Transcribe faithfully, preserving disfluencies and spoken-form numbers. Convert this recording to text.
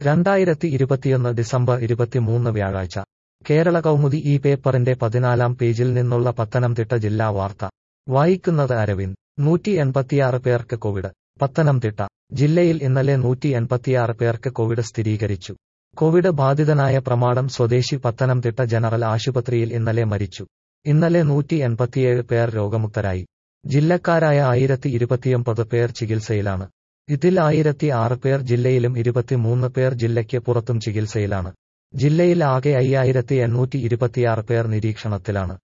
രണ്ടായിരത്തി ഇരുപത്തിയൊന്ന് ഡിസംബർ ഇരുപത്തിമൂന്ന് വ്യാഴാഴ്ച കേരള കൗമുദി ഈ പേപ്പറിന്റെ പതിനാലാം പേജിൽ നിന്നുള്ള പത്തനംതിട്ട ജില്ലാ വാർത്ത വായിക്കുന്നത് അരവിന്ദ്. നൂറ്റി എൺപത്തിയാറ് പേർക്ക് കോവിഡ്. പത്തനംതിട്ട ജില്ലയിൽ ഇന്നലെ നൂറ്റി എൺപത്തിയാറ് പേർക്ക് കോവിഡ് സ്ഥിരീകരിച്ചു. കോവിഡ് ബാധിതനായ പ്രമാടം സ്വദേശി പത്തനംതിട്ട ജനറൽ ആശുപത്രിയിൽ ഇന്നലെ മരിച്ചു. ഇന്നലെ നൂറ്റി എൺപത്തിയേഴ് പേർ രോഗമുക്തരായി. ജില്ലക്കാരായ ആയിരത്തി ഇരുപത്തിയൊമ്പത് പേർ ചികിത്സയിലാണ്. ഇതിൽ ആയിരത്തി ആറ് പേർ ജില്ലയിലും ഇരുപത്തിമൂന്ന് പേർ ജില്ലയ്ക്ക് പുറത്തും ചികിത്സയിലാണ്. ജില്ലയിൽ ആകെ അയ്യായിരത്തി എണ്ണൂറ്റി ഇരുപത്തിയാറ് പേർ നിരീക്ഷണത്തിലാണ്.